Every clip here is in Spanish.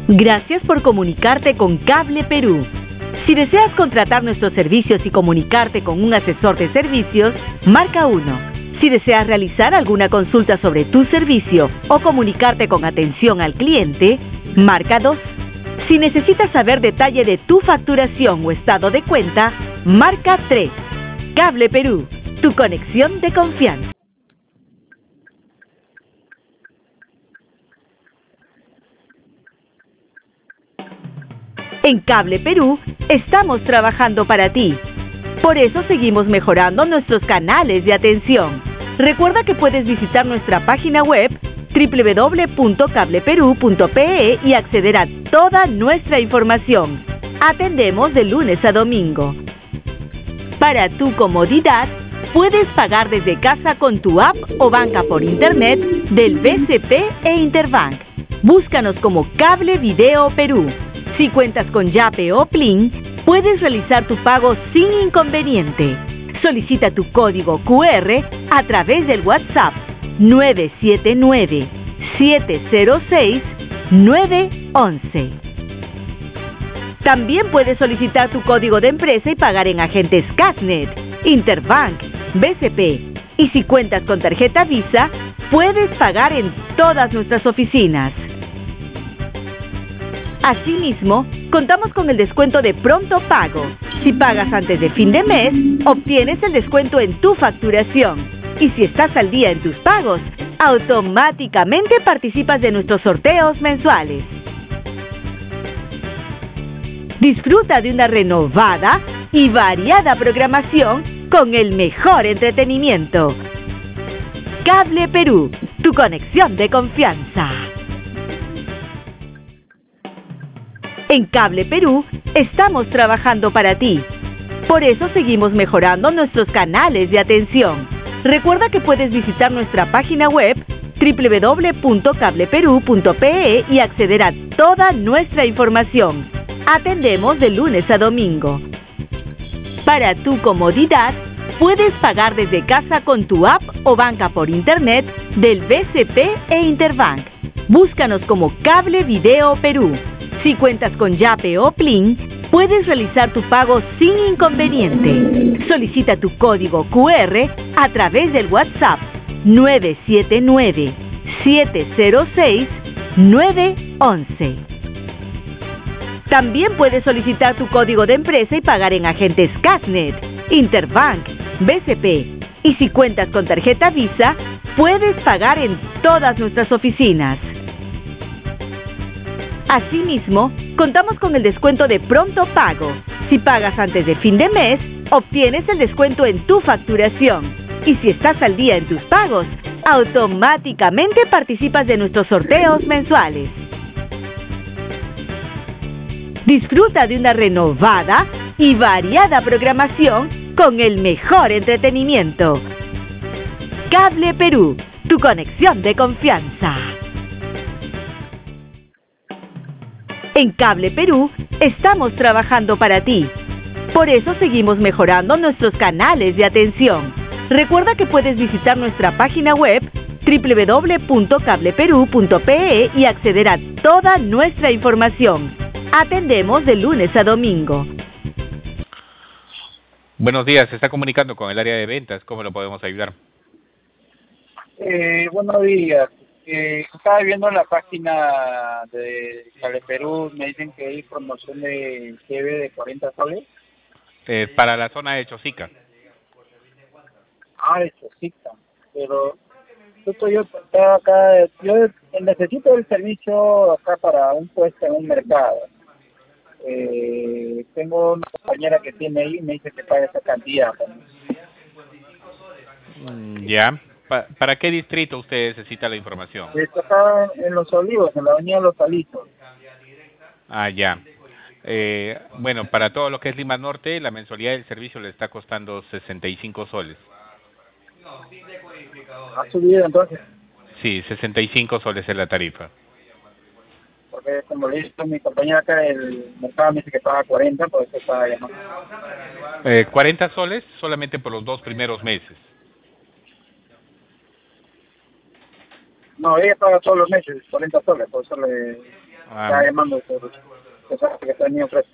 Gracias por comunicarte con Cable Perú. Si deseas contratar nuestros servicios y comunicarte con un asesor de servicios, marca 1. Si deseas realizar alguna consulta sobre tu servicio o comunicarte con atención al cliente, marca 2. Si necesitas saber detalle de tu facturación o estado de cuenta, marca 3. Cable Perú, tu conexión de confianza. En Cable Perú estamos trabajando para ti. Por eso seguimos mejorando nuestros canales de atención. Recuerda que puedes visitar nuestra página web www.cableperú.pe y acceder a toda nuestra información. Atendemos de lunes a domingo. Para tu comodidad, puedes pagar desde casa con tu app o banca por internet del BCP e Interbank. Búscanos como Cable Video Perú. Si cuentas con Yape o Plin, puedes realizar tu pago sin inconveniente. Solicita tu código QR a través del WhatsApp 979-706-911. También puedes solicitar tu código de empresa y pagar en agentes Casnet, Interbank, BCP. Y si cuentas con tarjeta Visa, puedes pagar en todas nuestras oficinas. Asimismo, contamos con el descuento de pronto pago. Si pagas antes de fin de mes, obtienes el descuento en tu facturación. Y si estás al día en tus pagos, automáticamente participas de nuestros sorteos mensuales. Disfruta de una renovada y variada programación con el mejor entretenimiento. Cable Perú, tu conexión de confianza. En Cable Perú estamos trabajando para ti. Por eso seguimos mejorando nuestros canales de atención. Recuerda que puedes visitar nuestra página web www.cableperú.pe y acceder a toda nuestra información. Atendemos de lunes a domingo. Para tu comodidad, puedes pagar desde casa con tu app o banca por internet del BCP e Interbank. Búscanos como Cable Video Perú. Si cuentas con Yape o Plin, puedes realizar tu pago sin inconveniente. Solicita tu código QR a través del WhatsApp 979-706-911. También puedes solicitar tu código de empresa y pagar en agentes Casnet, Interbank, BCP. Y si cuentas con tarjeta Visa, puedes pagar en todas nuestras oficinas. Asimismo, contamos con el descuento de pronto pago. Si pagas antes de fin de mes, obtienes el descuento en tu facturación. Y si estás al día en tus pagos, automáticamente participas de nuestros sorteos mensuales. Disfruta de una renovada y variada programación con el mejor entretenimiento. Cable Perú, tu conexión de confianza. En Cable Perú estamos trabajando para ti. Por eso seguimos mejorando nuestros canales de atención. Recuerda que puedes visitar nuestra página web www.cableperú.pe y acceder a toda nuestra información. Atendemos de lunes a domingo. Buenos días, se está comunicando con el área de ventas. ¿Cómo lo podemos ayudar? Buenos días. Estaba viendo la página de Cable Perú, me dicen que hay promoción de TV de 40 soles. Para la zona de Chosica. De Chosica. Pero yo acá, yo necesito el servicio acá para un puesto en un mercado. Tengo una compañera que tiene ahí y me dice que paga esa cantidad. Ya. ¿Para qué distrito usted necesita la información? Está acá en Los Olivos, en la avenida Los Alitos. Ya. Bueno, para todo lo que es Lima Norte, la mensualidad del servicio le está costando 65 soles. ¿Ha subido entonces? Sí, 65 soles es la tarifa. Porque como le dije a mi compañera acá del mercado, me dice que paga 40, por eso está llamando. 40 soles solamente por los 2 primeros meses. No, ella paga todos los meses, 40 soles, por eso le... Estaba llamando por cosas que tenía ofrecido.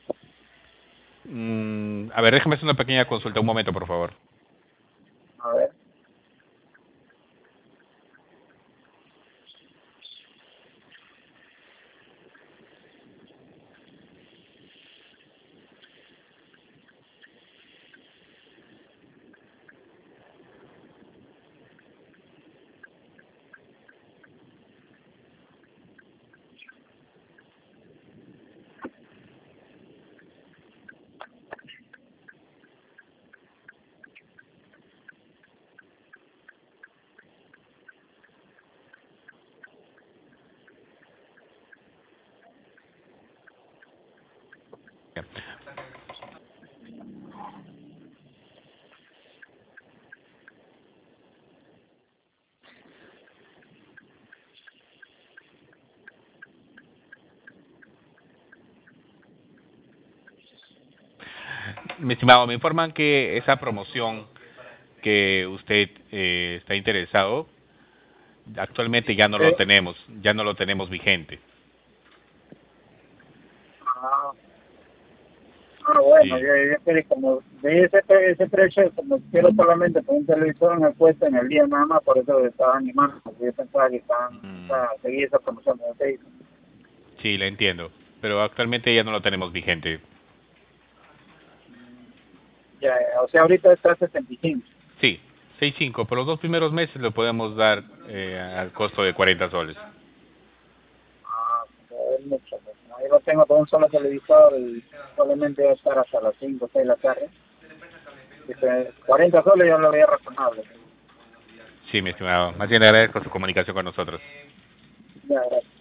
A ver, déjame hacer una pequeña consulta, un momento, por favor. A ver. Mi estimado, me informan que esa promoción que usted está interesado, actualmente ya no lo tenemos, vigente. Ah, bueno, Sí. yo como de ese precio, como quiero solamente por un televisor en el puesto en el día nada más, por eso estaba animando, porque yo pensaba que seguir esa promoción de usted. Sí, le entiendo, pero actualmente ya no lo tenemos vigente. Ya, o sea, ahorita está a 65. Sí, 6.5, por los 2 primeros meses lo podemos dar al costo de 40 soles. Ah, es mucho. ¿No? Ahí lo tengo con un solo televisor y solamente va a estar hasta las 5 o 6 de la tarde. 40 soles yo lo veía razonable. Sí, mi estimado, más bien le agradezco su comunicación con nosotros. Ya, gracias.